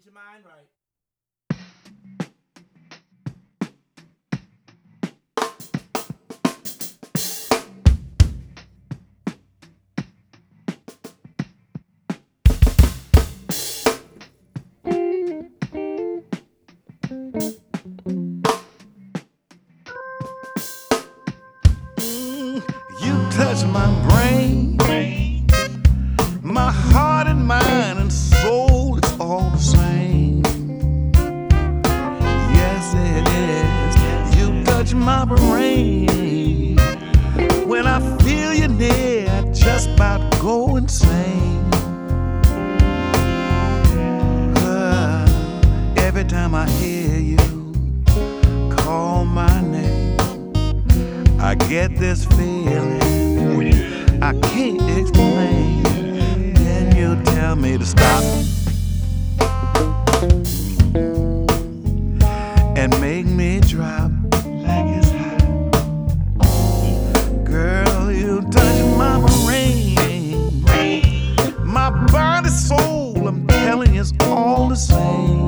your mind right. You touch my brain, my heart and mind and soul, it's all the same. Yes, it is. You touch my brain. When I feel you near, I just about go insane. Every time I hear you call my name, I get this feeling I can't explain. Then you tell me to stop and make me drop like it's hot. Girl, you touch my brain, my body, soul. I'm telling you, it's all the same.